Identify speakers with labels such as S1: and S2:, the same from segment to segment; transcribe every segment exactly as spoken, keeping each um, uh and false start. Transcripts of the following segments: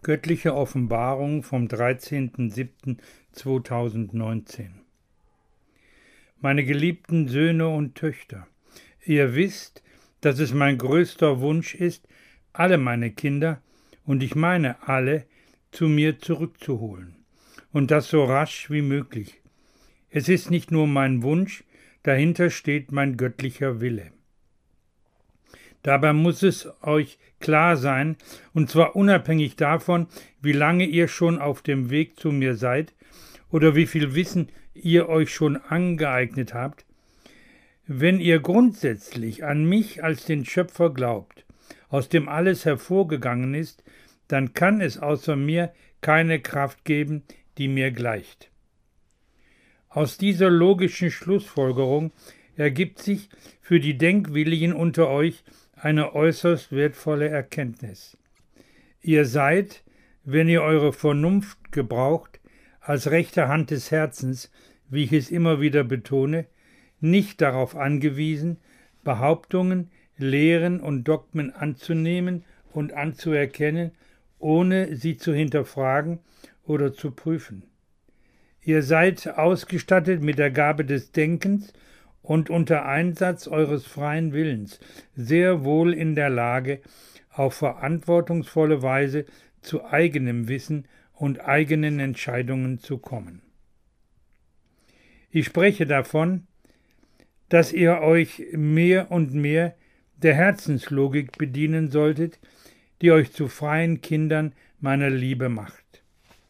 S1: Göttliche Offenbarung vom dreizehnten siebten zweitausendneunzehn. Meine geliebten Söhne und Töchter, ihr wisst, dass es mein größter Wunsch ist, alle meine Kinder, und ich meine alle, zu mir zurückzuholen, und das so rasch wie möglich. Es ist nicht nur mein Wunsch, dahinter steht mein göttlicher Wille. Dabei muss es euch klar sein, und zwar unabhängig davon, wie lange ihr schon auf dem Weg zu mir seid oder wie viel Wissen ihr euch schon angeeignet habt, wenn ihr grundsätzlich an mich als den Schöpfer glaubt, aus dem alles hervorgegangen ist, dann kann es außer mir keine Kraft geben, die mir gleicht. Aus dieser logischen Schlussfolgerung ergibt sich für die Denkwilligen unter euch eine äußerst wertvolle Erkenntnis. Ihr seid, wenn ihr eure Vernunft gebraucht, als rechte Hand des Herzens, wie ich es immer wieder betone, nicht darauf angewiesen, Behauptungen, Lehren und Dogmen anzunehmen und anzuerkennen, ohne sie zu hinterfragen oder zu prüfen. Ihr seid ausgestattet mit der Gabe des Denkens und unter Einsatz eures freien Willens sehr wohl in der Lage, auf verantwortungsvolle Weise zu eigenem Wissen und eigenen Entscheidungen zu kommen. Ich spreche davon, dass ihr euch mehr und mehr der Herzenslogik bedienen solltet, die euch zu freien Kindern meiner Liebe macht.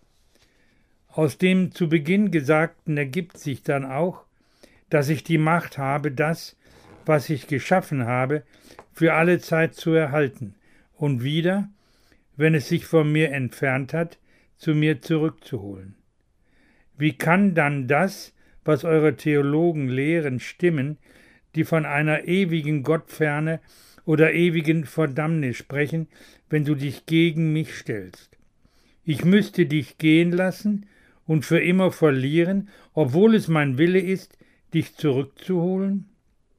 S1: Aus dem zu Beginn Gesagten ergibt sich dann auch, dass ich die Macht habe, das, was ich geschaffen habe, für alle Zeit zu erhalten und wieder, wenn es sich von mir entfernt hat, zu mir zurückzuholen. Wie kann dann das, was eure Theologen lehren, stimmen, die von einer ewigen Gottferne oder ewigen Verdammnis sprechen, wenn du dich gegen mich stellst? Ich müsste dich gehen lassen und für immer verlieren, obwohl es mein Wille ist, dich zurückzuholen?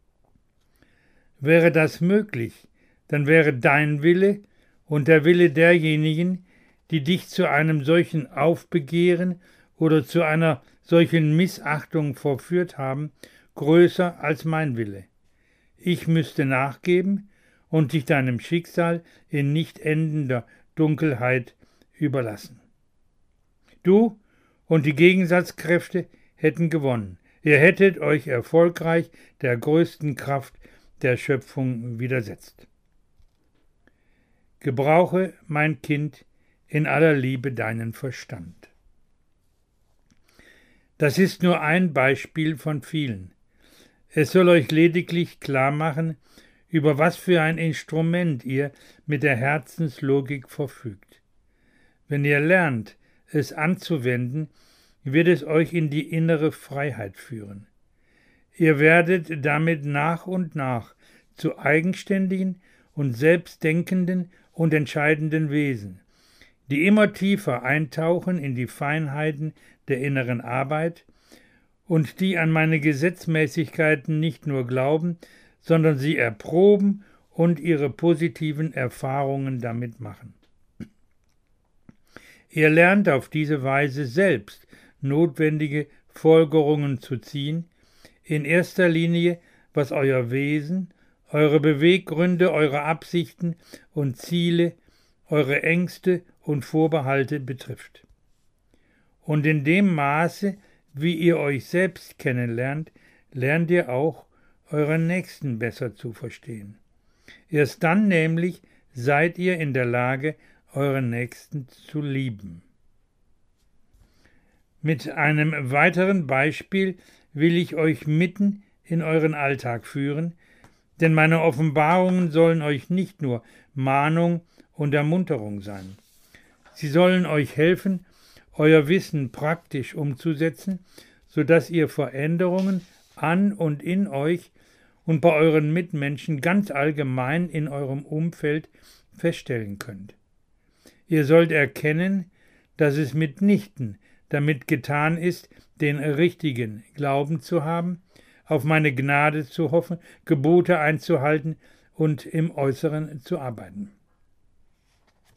S1: Wäre das möglich, dann wäre dein Wille und der Wille derjenigen, die dich zu einem solchen Aufbegehren oder zu einer solchen Missachtung verführt haben, größer als mein Wille. Ich müsste nachgeben und dich deinem Schicksal in nicht endender Dunkelheit überlassen. Du und die Gegensatzkräfte hätten gewonnen. Ihr hättet euch erfolgreich der größten Kraft der Schöpfung widersetzt. Gebrauche, mein Kind, in aller Liebe deinen Verstand. Das ist nur ein Beispiel von vielen. Es soll euch lediglich klar machen, über was für ein Instrument ihr mit der Herzenslogik verfügt. Wenn ihr lernt, es anzuwenden, wird es euch in die innere Freiheit führen. Ihr werdet damit nach und nach zu eigenständigen und selbstdenkenden und entscheidenden Wesen, die immer tiefer eintauchen in die Feinheiten der inneren Arbeit und die an meine Gesetzmäßigkeiten nicht nur glauben, sondern sie erproben und ihre positiven Erfahrungen damit machen. Ihr lernt auf diese Weise selbst notwendige Folgerungen zu ziehen, in erster Linie, was euer Wesen, eure Beweggründe, eure Absichten und Ziele, eure Ängste und Vorbehalte betrifft. Und in dem Maße, wie ihr euch selbst kennenlernt, lernt ihr auch euren Nächsten besser zu verstehen. Erst dann nämlich seid ihr in der Lage, euren Nächsten zu lieben. Mit einem weiteren Beispiel will ich euch mitten in euren Alltag führen, denn meine Offenbarungen sollen euch nicht nur Mahnung und Ermunterung sein. Sie sollen euch helfen, euer Wissen praktisch umzusetzen, sodass ihr Veränderungen an und in euch und bei euren Mitmenschen ganz allgemein in eurem Umfeld feststellen könnt. Ihr sollt erkennen, dass es mitnichten damit getan ist, den richtigen Glauben zu haben, auf meine Gnade zu hoffen, Gebote einzuhalten und im Äußeren zu arbeiten.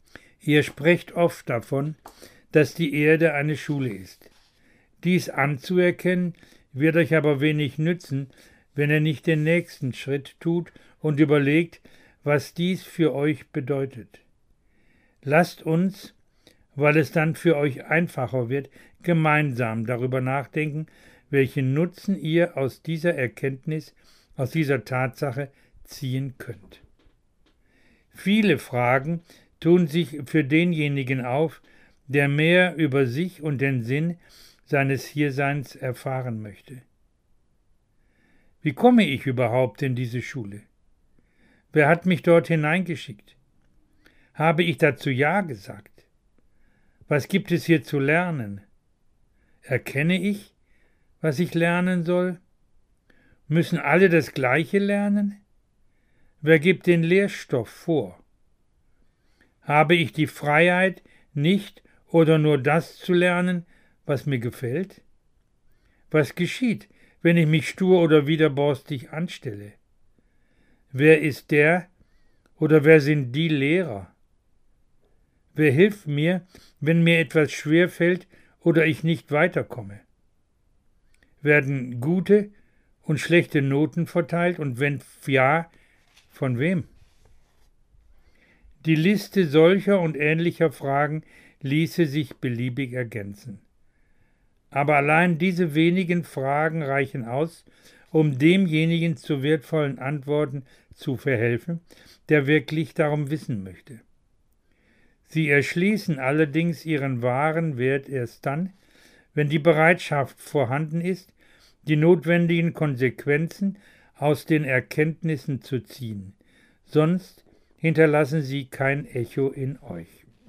S1: Ihr sprecht oft davon, dass die Erde eine Schule ist. Dies anzuerkennen, wird euch aber wenig nützen, wenn ihr nicht den nächsten Schritt tut und überlegt, was dies für euch bedeutet. Lasst uns, weil es dann für euch einfacher wird, gemeinsam darüber nachdenken, welchen Nutzen ihr aus dieser Erkenntnis, aus dieser Tatsache ziehen könnt. Viele Fragen tun sich für denjenigen auf, der mehr über sich und den Sinn seines Hierseins erfahren möchte. Wie komme ich überhaupt in diese Schule? Wer hat mich dort hineingeschickt? Habe ich dazu Ja gesagt? Was gibt es hier zu lernen? Erkenne ich, was ich lernen soll? Müssen alle das Gleiche lernen? Wer gibt den Lehrstoff vor? Habe ich die Freiheit, nicht oder nur das zu lernen, was mir gefällt? Was geschieht, wenn ich mich stur oder widerborstig anstelle? Wer ist der oder wer sind die Lehrer? Wer hilft mir, wenn mir etwas schwerfällt oder ich nicht weiterkomme? Werden gute und schlechte Noten verteilt und wenn ja, von wem? Die Liste solcher und ähnlicher Fragen ließe sich beliebig ergänzen. Aber allein diese wenigen Fragen reichen aus, um demjenigen zu wertvollen Antworten zu verhelfen, der wirklich darum wissen möchte. Sie erschließen allerdings ihren wahren Wert erst dann, wenn die Bereitschaft vorhanden ist, die notwendigen Konsequenzen aus den Erkenntnissen zu ziehen, sonst hinterlassen sie kein Echo in euch.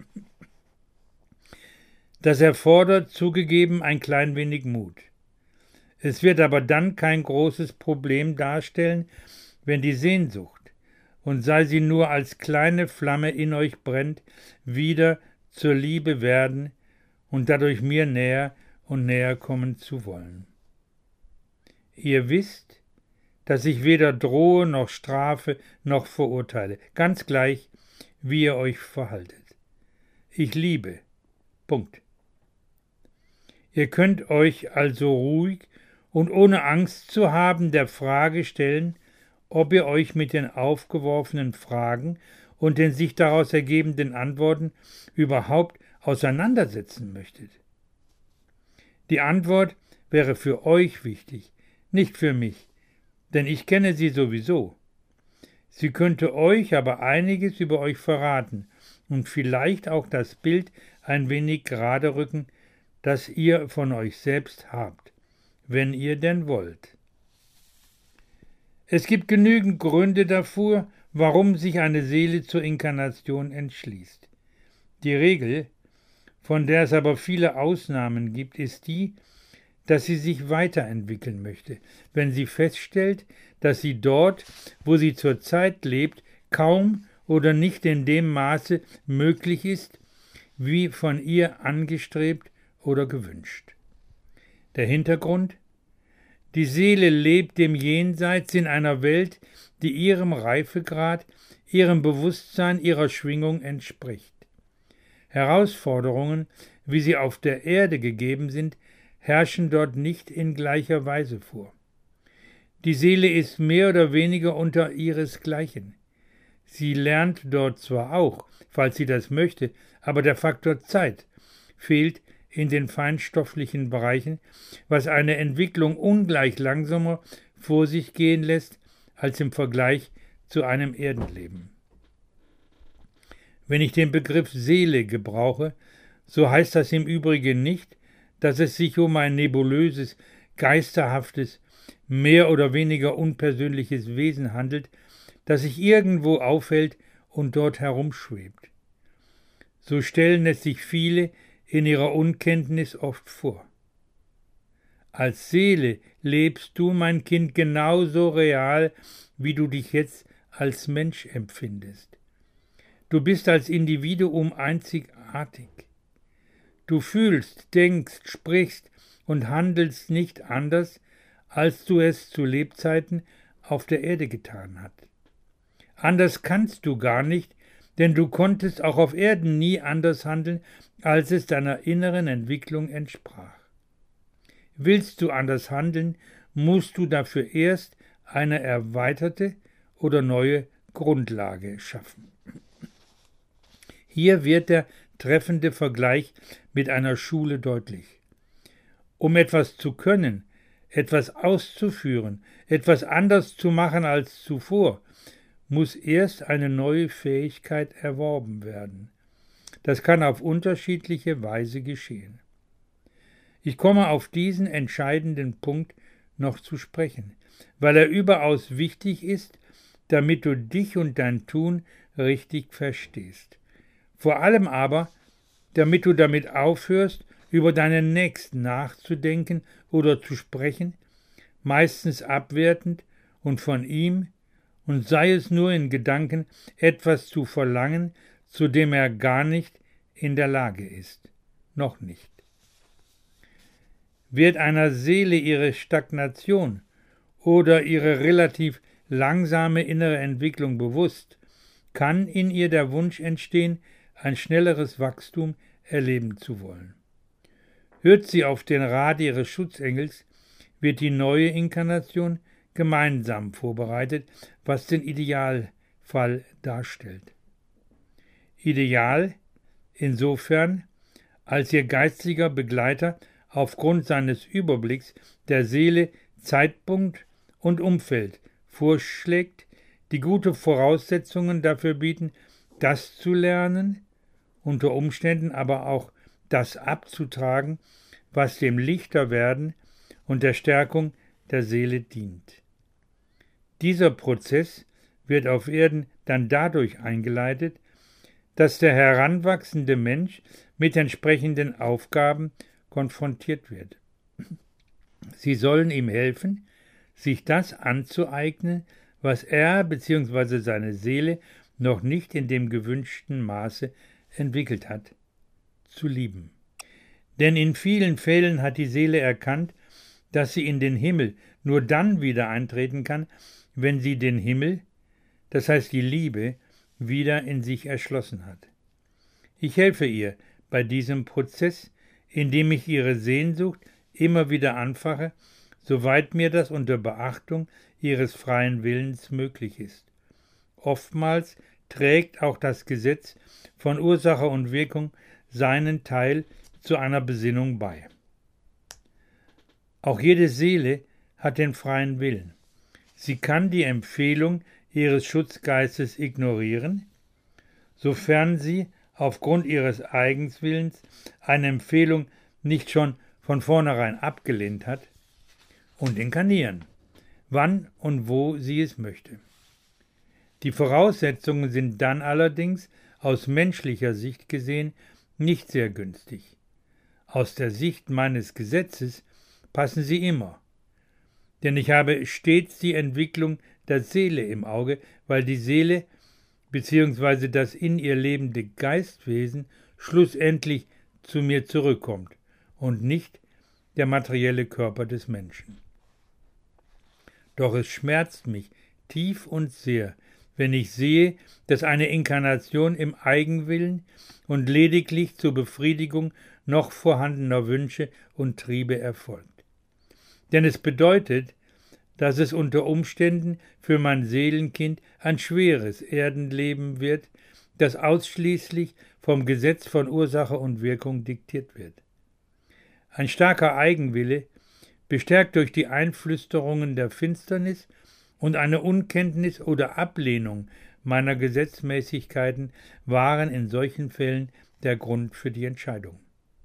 S1: Das erfordert zugegeben ein klein wenig Mut. Es wird aber dann kein großes Problem darstellen, wenn die Sehnsucht, und sei sie nur als kleine Flamme in euch brennt, wieder zur Liebe werden und dadurch mir näher und näher kommen zu wollen. Ihr wisst, dass ich weder drohe noch strafe noch verurteile, ganz gleich, wie ihr euch verhaltet. Ich liebe. Punkt. Ihr könnt euch also ruhig und ohne Angst zu haben der Frage stellen, ob ihr euch mit den aufgeworfenen Fragen und den sich daraus ergebenden Antworten überhaupt auseinandersetzen möchtet. Die Antwort wäre für euch wichtig, nicht für mich, denn ich kenne sie sowieso. Sie könnte euch aber einiges über euch verraten und vielleicht auch das Bild ein wenig gerade rücken, das ihr von euch selbst habt, wenn ihr denn wollt. Es gibt genügend Gründe dafür, warum sich eine Seele zur Inkarnation entschließt. Die Regel, von der es aber viele Ausnahmen gibt, ist die, dass sie sich weiterentwickeln möchte, wenn sie feststellt, dass sie dort, wo sie zurzeit lebt, kaum oder nicht in dem Maße möglich ist, wie von ihr angestrebt oder gewünscht. Der Hintergrund? Die Seele lebt im Jenseits in einer Welt, die ihrem Reifegrad, ihrem Bewusstsein, ihrer Schwingung entspricht. Herausforderungen, wie sie auf der Erde gegeben sind, herrschen dort nicht in gleicher Weise vor. Die Seele ist mehr oder weniger unter ihresgleichen. Sie lernt dort zwar auch, falls sie das möchte, aber der Faktor Zeit fehlt in den feinstofflichen Bereichen, was eine Entwicklung ungleich langsamer vor sich gehen lässt als im Vergleich zu einem Erdenleben. Wenn ich den Begriff Seele gebrauche, so heißt das im Übrigen nicht, dass es sich um ein nebulöses, geisterhaftes, mehr oder weniger unpersönliches Wesen handelt, das sich irgendwo aufhält und dort herumschwebt. So stellen es sich viele in ihrer Unkenntnis oft vor. Als Seele lebst du, mein Kind, genauso real, wie du dich jetzt als Mensch empfindest. Du bist als Individuum einzigartig. Du fühlst, denkst, sprichst und handelst nicht anders, als du es zu Lebzeiten auf der Erde getan hast. Anders kannst du gar nicht, denn du konntest auch auf Erden nie anders handeln, als es deiner inneren Entwicklung entsprach. Willst du anders handeln, musst du dafür erst eine erweiterte oder neue Grundlage schaffen. Hier wird der treffende Vergleich mit einer Schule deutlich. Um etwas zu können, etwas auszuführen, etwas anders zu machen als zuvor, muss erst eine neue Fähigkeit erworben werden. Das kann auf unterschiedliche Weise geschehen. Ich komme auf diesen entscheidenden Punkt noch zu sprechen, weil er überaus wichtig ist, damit du dich und dein Tun richtig verstehst. Vor allem aber, damit du damit aufhörst, über deinen Nächsten nachzudenken oder zu sprechen, meistens abwertend und von ihm, und sei es nur in Gedanken, etwas zu verlangen, zu dem er gar nicht in der Lage ist. Noch nicht. Wird einer Seele ihre Stagnation oder ihre relativ langsame innere Entwicklung bewusst, kann in ihr der Wunsch entstehen, ein schnelleres Wachstum erleben zu wollen. Hört sie auf den Rat ihres Schutzengels, wird die neue Inkarnation gemeinsam vorbereitet, was den Idealfall darstellt. Ideal insofern, als ihr geistiger Begleiter aufgrund seines Überblicks der Seele Zeitpunkt und Umfeld vorschlägt, die gute Voraussetzungen dafür bieten, das zu lernen, unter Umständen aber auch das abzutragen, was dem Lichterwerden und der Stärkung der Seele dient. Dieser Prozess wird auf Erden dann dadurch eingeleitet, dass der heranwachsende Mensch mit entsprechenden Aufgaben konfrontiert wird. Sie sollen ihm helfen, sich das anzueignen, was er bzw. seine Seele noch nicht in dem gewünschten Maße entwickelt hat, zu lieben. Denn in vielen Fällen hat die Seele erkannt, dass sie in den Himmel nur dann wieder eintreten kann, wenn sie den Himmel, das heißt die Liebe, wieder in sich erschlossen hat. Ich helfe ihr bei diesem Prozess, indem ich ihre Sehnsucht immer wieder anfache, soweit mir das unter Beachtung ihres freien Willens möglich ist. Oftmals trägt auch das Gesetz von Ursache und Wirkung seinen Teil zu einer Besinnung bei. Auch jede Seele hat den freien Willen. Sie kann die Empfehlung ihres Schutzgeistes ignorieren, sofern sie aufgrund ihres Eigenswillens eine Empfehlung nicht schon von vornherein abgelehnt hat, und inkarnieren, wann und wo sie es möchte. Die Voraussetzungen sind dann allerdings aus menschlicher Sicht gesehen nicht sehr günstig. Aus der Sicht meines Gesetzes passen sie immer. Denn ich habe stets die Entwicklung der Seele im Auge, weil die Seele bzw. das in ihr lebende Geistwesen schlussendlich zu mir zurückkommt und nicht der materielle Körper des Menschen. Doch es schmerzt mich tief und sehr, wenn ich sehe, dass eine Inkarnation im Eigenwillen und lediglich zur Befriedigung noch vorhandener Wünsche und Triebe erfolgt. Denn es bedeutet, dass es unter Umständen für mein Seelenkind ein schweres Erdenleben wird, das ausschließlich vom Gesetz von Ursache und Wirkung diktiert wird. Ein starker Eigenwille, bestärkt durch die Einflüsterungen der Finsternis und eine Unkenntnis oder Ablehnung meiner Gesetzmäßigkeiten, waren in solchen Fällen der Grund für die Entscheidung.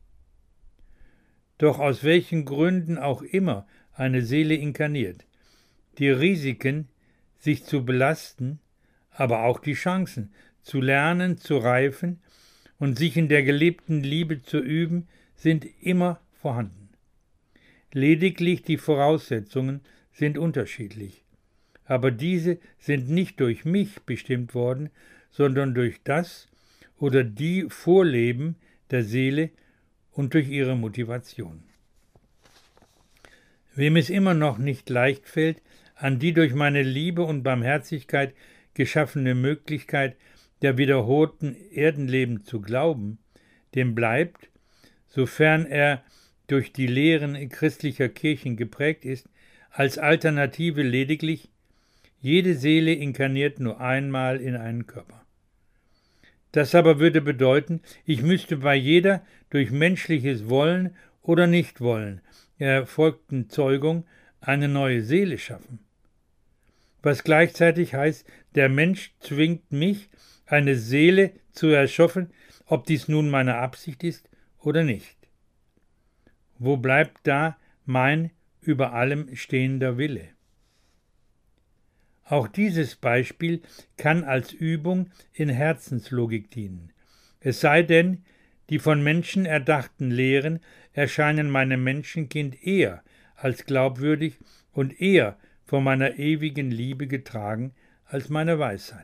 S1: Doch aus welchen Gründen auch immer eine Seele inkarniert, die Risiken, sich zu belasten, aber auch die Chancen, zu lernen, zu reifen und sich in der gelebten Liebe zu üben, sind immer vorhanden. Lediglich die Voraussetzungen sind unterschiedlich, aber diese sind nicht durch mich bestimmt worden, sondern durch das oder die Vorleben der Seele und durch ihre Motivation. Wem es immer noch nicht leicht fällt, an die durch meine Liebe und Barmherzigkeit geschaffene Möglichkeit der wiederholten Erdenleben zu glauben, dem bleibt, sofern er durch die Lehren christlicher Kirchen geprägt ist, als Alternative lediglich: Jede Seele inkarniert nur einmal in einen Körper. Das aber würde bedeuten, ich müsste bei jeder durch menschliches Wollen oder Nichtwollen erfolgten Zeugung eine neue Seele schaffen. Was gleichzeitig heißt, der Mensch zwingt mich, eine Seele zu erschaffen, ob dies nun meine Absicht ist oder nicht. Wo bleibt da mein über allem stehender Wille? Auch dieses Beispiel kann als Übung in Herzenslogik dienen. Es sei denn, die von Menschen erdachten Lehren erscheinen meinem Menschenkind eher als glaubwürdig und eher von meiner ewigen Liebe getragen als meine Weisheit.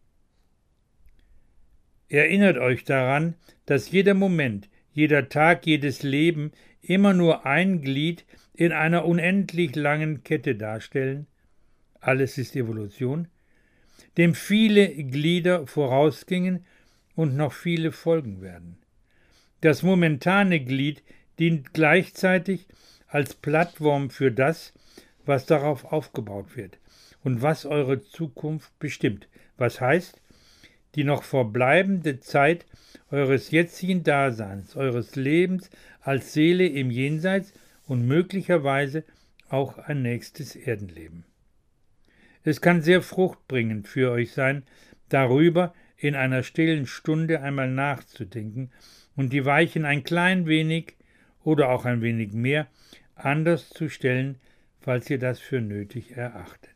S1: Erinnert euch daran, dass jeder Moment, jeder Tag, jedes Leben immer nur ein Glied in einer unendlich langen Kette darstellen, alles ist Evolution, dem viele Glieder vorausgingen und noch viele folgen werden. Das momentane Glied dient gleichzeitig als Plattform für das, was darauf aufgebaut wird und was eure Zukunft bestimmt, was heißt, die noch verbleibende Zeit eures jetzigen Daseins, eures Lebens als Seele im Jenseits und möglicherweise auch ein nächstes Erdenleben. Es kann sehr fruchtbringend für euch sein, darüber in einer stillen Stunde einmal nachzudenken und die Weichen ein klein wenig oder auch ein wenig mehr anders zu stellen, falls ihr das für nötig erachtet.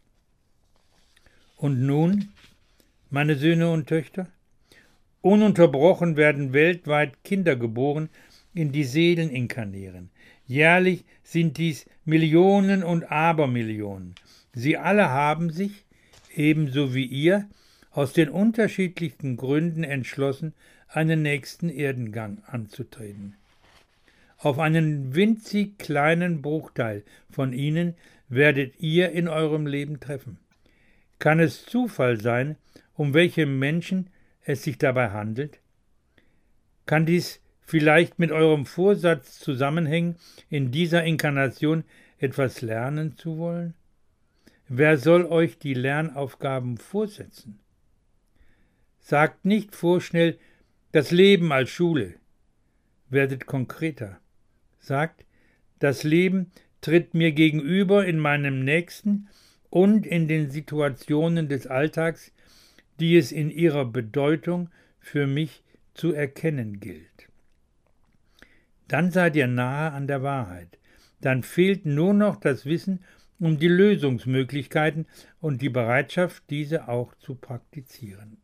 S1: Und nun, meine Söhne und Töchter, ununterbrochen werden weltweit Kinder geboren, in die Seelen inkarnieren. Jährlich sind dies Millionen und Abermillionen. Sie alle haben sich, ebenso wie ihr, aus den unterschiedlichsten Gründen entschlossen, einen nächsten Erdengang anzutreten. Auf einen winzig kleinen Bruchteil von ihnen werdet ihr in eurem Leben treffen. Kann es Zufall sein, um welche Menschen es sich dabei handelt? Kann dies vielleicht mit eurem Vorsatz zusammenhängen, in dieser Inkarnation etwas lernen zu wollen? Wer soll euch die Lernaufgaben vorsetzen? Sagt nicht vorschnell, das Leben als Schule. Werdet konkreter. Sagt, das Leben tritt mir gegenüber in meinem Nächsten und in den Situationen des Alltags, die es in ihrer Bedeutung für mich zu erkennen gilt. Dann seid ihr nahe an der Wahrheit. Dann fehlt nur noch das Wissen um die Lösungsmöglichkeiten und die Bereitschaft, diese auch zu praktizieren.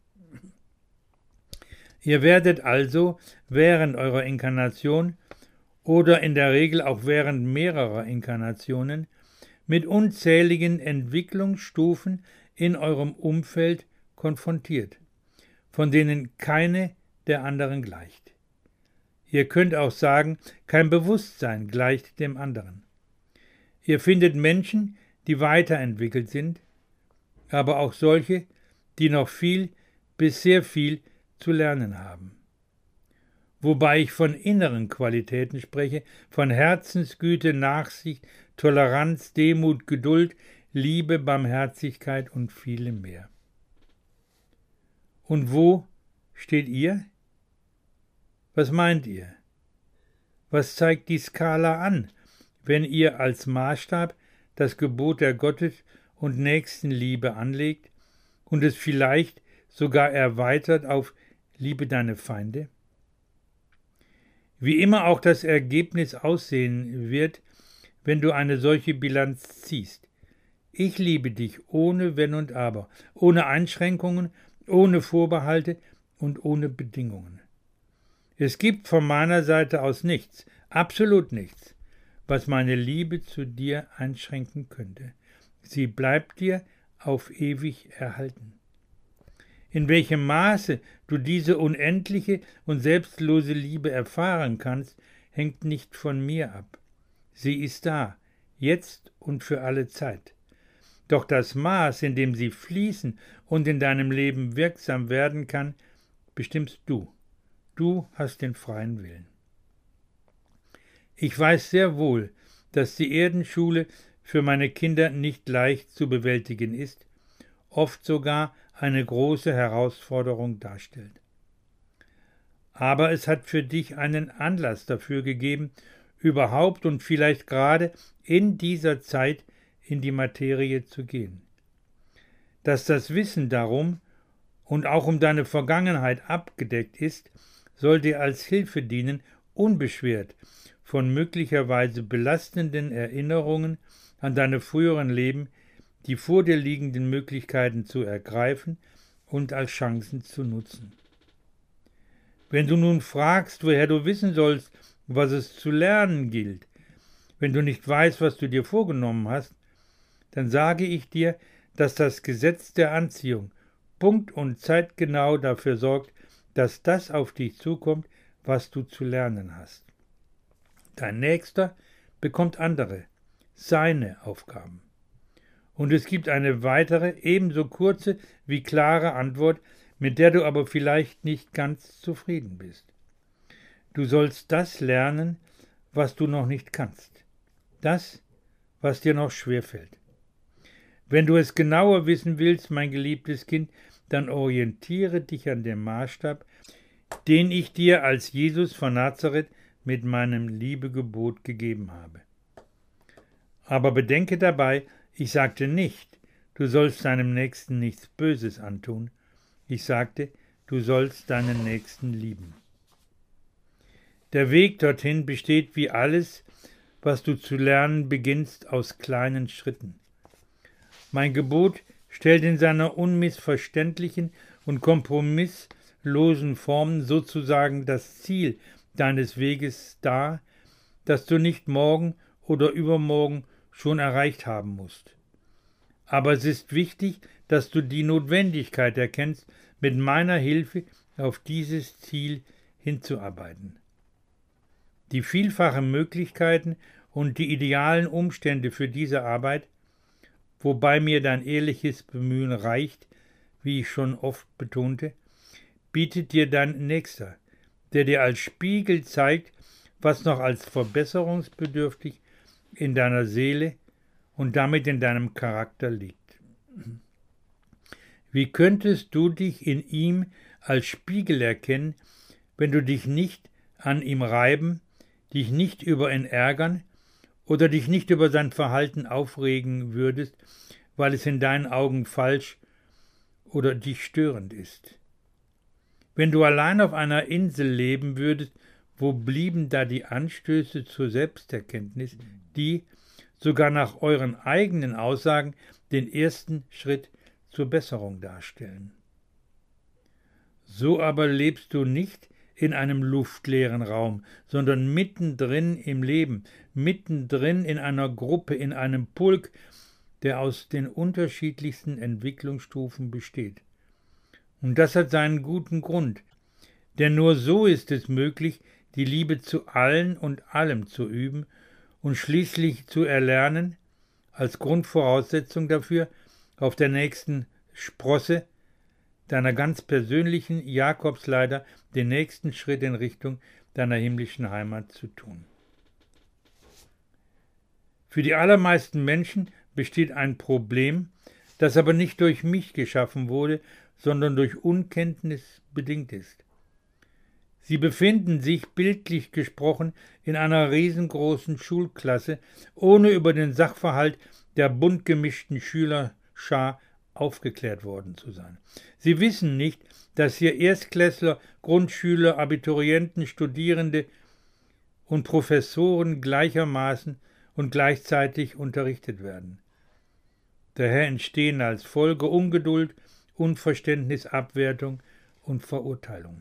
S1: Ihr werdet also während eurer Inkarnation oder in der Regel auch während mehrerer Inkarnationen mit unzähligen Entwicklungsstufen in eurem Umfeld konfrontiert, von denen keine der anderen gleicht. Ihr könnt auch sagen, kein Bewusstsein gleicht dem anderen. Ihr findet Menschen, die weiterentwickelt sind, aber auch solche, die noch viel bis sehr viel zu lernen haben. Wobei ich von inneren Qualitäten spreche, von Herzensgüte, Nachsicht, Toleranz, Demut, Geduld, Liebe, Barmherzigkeit und vielem mehr. Und wo steht ihr? Was meint ihr? Was zeigt die Skala an, wenn ihr als Maßstab das Gebot der Gottes- und Nächstenliebe anlegt und es vielleicht sogar erweitert auf Liebe deine Feinde? Wie immer auch das Ergebnis aussehen wird, wenn du eine solche Bilanz ziehst. Ich liebe dich ohne Wenn und Aber, ohne Einschränkungen, ohne Vorbehalte und ohne Bedingungen. Es gibt von meiner Seite aus nichts, absolut nichts, was meine Liebe zu dir einschränken könnte. Sie bleibt dir auf ewig erhalten. In welchem Maße du diese unendliche und selbstlose Liebe erfahren kannst, hängt nicht von mir ab. Sie ist da, jetzt und für alle Zeit. Doch das Maß, in dem sie fließen und in deinem Leben wirksam werden kann, bestimmst du. Du hast den freien Willen. Ich weiß sehr wohl, dass die Erdenschule für meine Kinder nicht leicht zu bewältigen ist, oft sogar eine große Herausforderung darstellt. Aber es hat für dich einen Anlass dafür gegeben, überhaupt und vielleicht gerade in dieser Zeit in die Materie zu gehen. Dass das Wissen darum und auch um deine Vergangenheit abgedeckt ist, soll dir als Hilfe dienen, unbeschwert von möglicherweise belastenden Erinnerungen an deine früheren Leben, die vor dir liegenden Möglichkeiten zu ergreifen und als Chancen zu nutzen. Wenn du nun fragst, woher du wissen sollst, was es zu lernen gilt, wenn du nicht weißt, was du dir vorgenommen hast, dann sage ich dir, dass das Gesetz der Anziehung punkt- und zeitgenau dafür sorgt, dass das auf dich zukommt, was du zu lernen hast. Dein Nächster bekommt andere, seine Aufgaben. Und es gibt eine weitere, ebenso kurze wie klare Antwort, mit der du aber vielleicht nicht ganz zufrieden bist. Du sollst das lernen, was du noch nicht kannst. Das, was dir noch schwerfällt. Wenn du es genauer wissen willst, mein geliebtes Kind, dann orientiere dich an dem Maßstab, den ich dir als Jesus von Nazareth mit meinem Liebegebot gegeben habe. Aber bedenke dabei, ich sagte nicht, du sollst deinem Nächsten nichts Böses antun. Ich sagte, du sollst deinen Nächsten lieben. Der Weg dorthin besteht wie alles, was du zu lernen beginnst, aus kleinen Schritten. Mein Gebot stellt in seiner unmissverständlichen und kompromisslosen Form sozusagen das Ziel deines Weges dar, das du nicht morgen oder übermorgen schon erreicht haben musst. Aber es ist wichtig, dass du die Notwendigkeit erkennst, mit meiner Hilfe auf dieses Ziel hinzuarbeiten. Die vielfachen Möglichkeiten und die idealen Umstände für diese Arbeit, wobei mir dein ehrliches Bemühen reicht, wie ich schon oft betonte, bietet dir dein Nächster, der dir als Spiegel zeigt, was noch als verbesserungsbedürftig in deiner Seele und damit in deinem Charakter liegt. Wie könntest du dich in ihm als Spiegel erkennen, wenn du dich nicht an ihm reiben, dich nicht über ihn ärgern oder dich nicht über sein Verhalten aufregen würdest, weil es in deinen Augen falsch oder dich störend ist? Wenn du allein auf einer Insel leben würdest, wo blieben da die Anstöße zur Selbsterkenntnis, die, sogar nach euren eigenen Aussagen, den ersten Schritt zur Besserung darstellen? So aber lebst du nicht in einem luftleeren Raum, sondern mittendrin im Leben, mittendrin in einer Gruppe, in einem Pulk, der aus den unterschiedlichsten Entwicklungsstufen besteht. Und das hat seinen guten Grund, denn nur so ist es möglich, die Liebe zu allen und allem zu üben und schließlich zu erlernen, als Grundvoraussetzung dafür, auf der nächsten Sprosse deiner ganz persönlichen Jakobsleiter den nächsten Schritt in Richtung deiner himmlischen Heimat zu tun. Für die allermeisten Menschen besteht ein Problem, das aber nicht durch mich geschaffen wurde, sondern durch Unkenntnis bedingt ist. Sie befinden sich, bildlich gesprochen, in einer riesengroßen Schulklasse, ohne über den Sachverhalt der bunt gemischten Schülerschar aufgeklärt worden zu sein. Sie wissen nicht, dass hier Erstklässler, Grundschüler, Abiturienten, Studierende und Professoren gleichermaßen und gleichzeitig unterrichtet werden. Daher entstehen als Folge Ungeduld, Unverständnis, Abwertung und Verurteilung.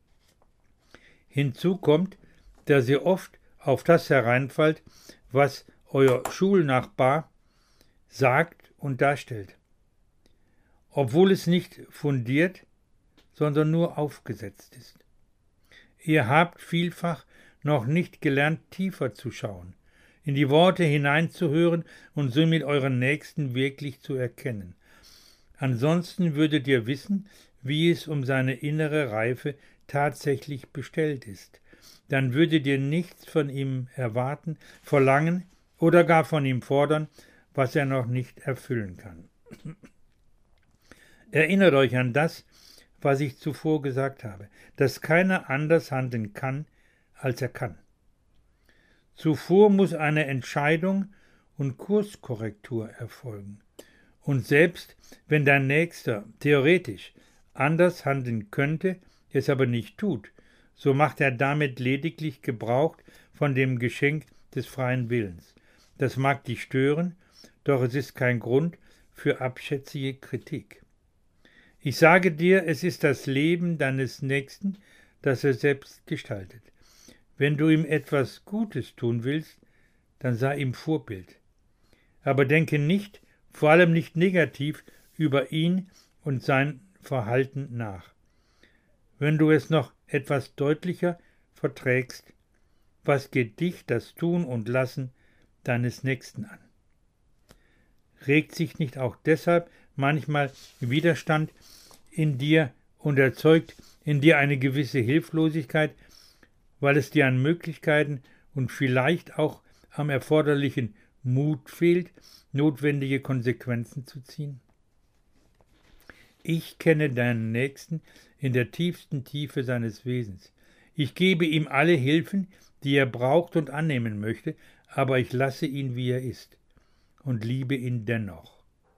S1: Hinzu kommt, dass ihr oft auf das hereinfallt, was euer Schulnachbar sagt und darstellt, obwohl es nicht fundiert, sondern nur aufgesetzt ist. Ihr habt vielfach noch nicht gelernt, tiefer zu schauen, in die Worte hineinzuhören und somit euren Nächsten wirklich zu erkennen. Ansonsten würdet ihr wissen, wie es um seine innere Reife tatsächlich bestellt ist. Dann würdet ihr nichts von ihm erwarten, verlangen oder gar von ihm fordern, was er noch nicht erfüllen kann. Erinnert euch an das, was ich zuvor gesagt habe, dass keiner anders handeln kann, als er kann. Zuvor muss eine Entscheidung und Kurskorrektur erfolgen. Und selbst wenn dein Nächster theoretisch anders handeln könnte, es aber nicht tut, so macht er damit lediglich Gebrauch von dem Geschenk des freien Willens. Das mag dich stören, doch es ist kein Grund für abschätzige Kritik. Ich sage dir, es ist das Leben deines Nächsten, das er selbst gestaltet. Wenn du ihm etwas Gutes tun willst, dann sei ihm Vorbild. Aber denke nicht, vor allem nicht negativ, über ihn und sein Verhalten nach. Wenn du es noch etwas deutlicher verträgst, was geht dich das Tun und Lassen deines Nächsten an? Regt sich nicht auch deshalb manchmal Widerstand in dir und erzeugt in dir eine gewisse Hilflosigkeit, weil es dir an Möglichkeiten und vielleicht auch am erforderlichen Mut fehlt, notwendige Konsequenzen zu ziehen? Ich kenne deinen Nächsten in der tiefsten Tiefe seines Wesens. Ich gebe ihm alle Hilfen, die er braucht und annehmen möchte, aber ich lasse ihn, wie er ist, und liebe ihn dennoch.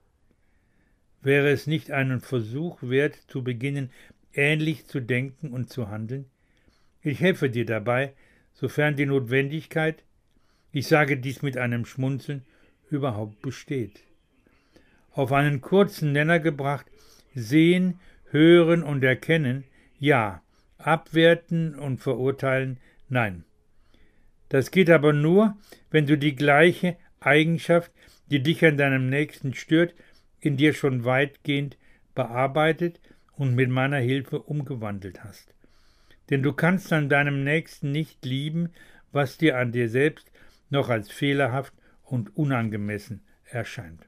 S1: Wäre es nicht einen Versuch wert, zu beginnen, ähnlich zu denken und zu handeln? Ich helfe dir dabei, sofern die Notwendigkeit, ich sage dies mit einem Schmunzeln, überhaupt besteht. Auf einen kurzen Nenner gebracht, sehen, hören und erkennen, ja, abwerten und verurteilen, nein. Das geht aber nur, wenn du die gleiche Eigenschaft, die dich an deinem Nächsten stört, in dir schon weitgehend bearbeitet und mit meiner Hilfe umgewandelt hast. Denn du kannst an deinem Nächsten nicht lieben, was dir an dir selbst noch als fehlerhaft und unangemessen erscheint.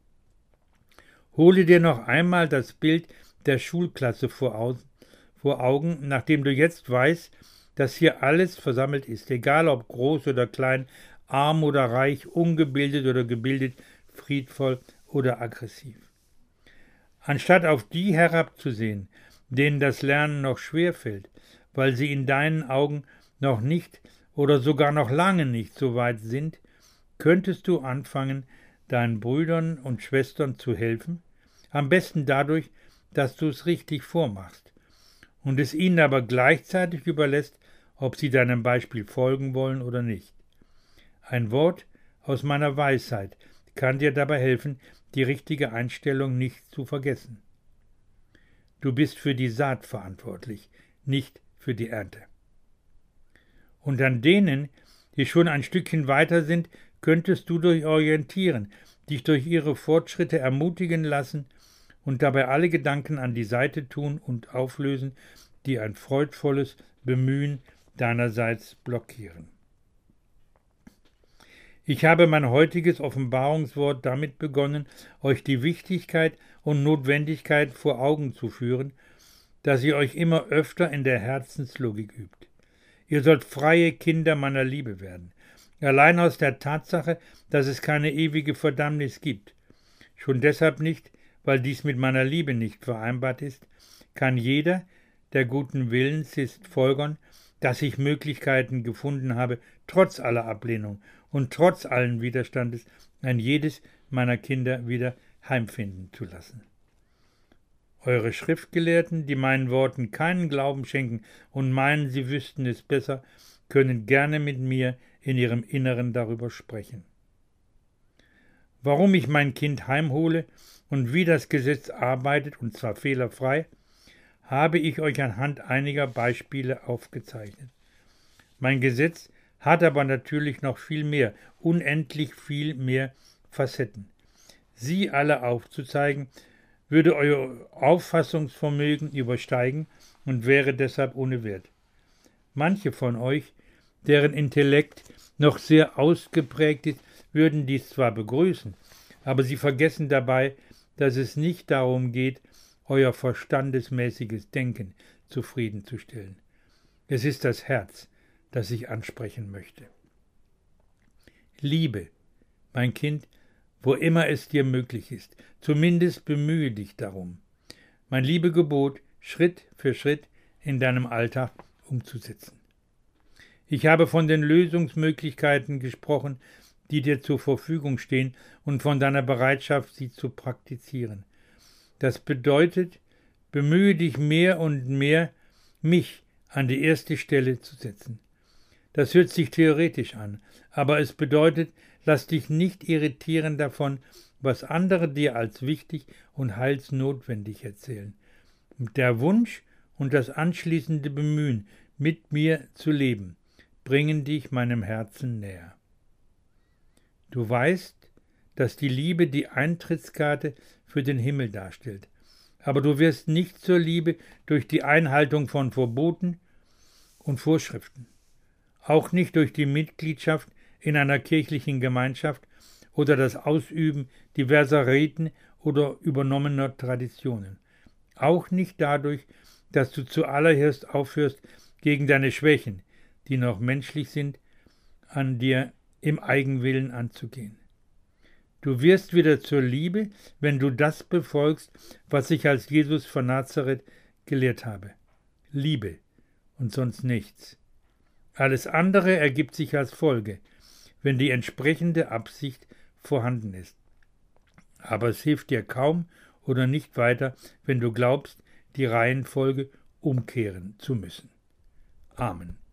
S1: Hole dir noch einmal das Bild der Schulklasse vor Augen, nachdem du jetzt weißt, dass hier alles versammelt ist, egal ob groß oder klein, arm oder reich, ungebildet oder gebildet, friedvoll oder aggressiv. Anstatt auf die herabzusehen, denen das Lernen noch schwer fällt, weil sie in deinen Augen noch nicht oder sogar noch lange nicht so weit sind, könntest du anfangen, deinen Brüdern und Schwestern zu helfen, am besten dadurch, dass du es richtig vormachst und es ihnen aber gleichzeitig überlässt, ob sie deinem Beispiel folgen wollen oder nicht. Ein Wort aus meiner Weisheit kann dir dabei helfen, die richtige Einstellung nicht zu vergessen. Du bist für die Saat verantwortlich, nicht für die Ernte. Und an denen, die schon ein Stückchen weiter sind, könntest du durch Orientieren, dich durch ihre Fortschritte ermutigen lassen und dabei alle Gedanken an die Seite tun und auflösen, die ein freudvolles Bemühen deinerseits blockieren. Ich habe mein heutiges Offenbarungswort damit begonnen, euch die Wichtigkeit und Notwendigkeit vor Augen zu führen, dass ihr euch immer öfter in der Herzenslogik übt. Ihr sollt freie Kinder meiner Liebe werden, allein aus der Tatsache, dass es keine ewige Verdammnis gibt. Schon deshalb nicht, weil dies mit meiner Liebe nicht vereinbart ist, kann jeder, der guten Willens ist, folgern, dass ich Möglichkeiten gefunden habe, trotz aller Ablehnung und trotz allen Widerstandes ein jedes meiner Kinder wieder heimfinden zu lassen. Eure Schriftgelehrten, die meinen Worten keinen Glauben schenken und meinen, sie wüssten es besser, können gerne mit mir in ihrem Inneren darüber sprechen. Warum ich mein Kind heimhole und wie das Gesetz arbeitet, und zwar fehlerfrei, habe ich euch anhand einiger Beispiele aufgezeichnet. Mein Gesetz hat aber natürlich noch viel mehr, unendlich viel mehr Facetten. Sie alle aufzuzeigen, würde euer Auffassungsvermögen übersteigen und wäre deshalb ohne Wert. Manche von euch, deren Intellekt noch sehr ausgeprägt ist, würden dies zwar begrüßen, aber sie vergessen dabei, dass es nicht darum geht, euer verstandesmäßiges Denken zufriedenzustellen. Es ist das Herz, das ich ansprechen möchte. Liebe, mein Kind, wo immer es dir möglich ist, zumindest bemühe dich darum, mein Liebegebot Schritt für Schritt in deinem Alltag umzusetzen. Ich habe von den Lösungsmöglichkeiten gesprochen, die dir zur Verfügung stehen, und von deiner Bereitschaft, sie zu praktizieren. Das bedeutet, bemühe dich mehr und mehr, mich an die erste Stelle zu setzen. Das hört sich theoretisch an, aber es bedeutet, lass dich nicht irritieren davon, was andere dir als wichtig und heilsnotwendig erzählen. Der Wunsch und das anschließende Bemühen, mit mir zu leben, bringen dich meinem Herzen näher. Du weißt, dass die Liebe die Eintrittskarte für den Himmel darstellt, aber du wirst nicht zur Liebe durch die Einhaltung von Verboten und Vorschriften, auch nicht durch die Mitgliedschaft in einer kirchlichen Gemeinschaft oder das Ausüben diverser Riten oder übernommener Traditionen, auch nicht dadurch, dass du zuallererst aufhörst, gegen deine Schwächen, die noch menschlich sind, an dir im Eigenwillen anzugehen. Du wirst wieder zur Liebe, wenn du das befolgst, was ich als Jesus von Nazareth gelehrt habe. Liebe und sonst nichts. Alles andere ergibt sich als Folge, wenn die entsprechende Absicht vorhanden ist. Aber es hilft dir kaum oder nicht weiter, wenn du glaubst, die Reihenfolge umkehren zu müssen. Amen.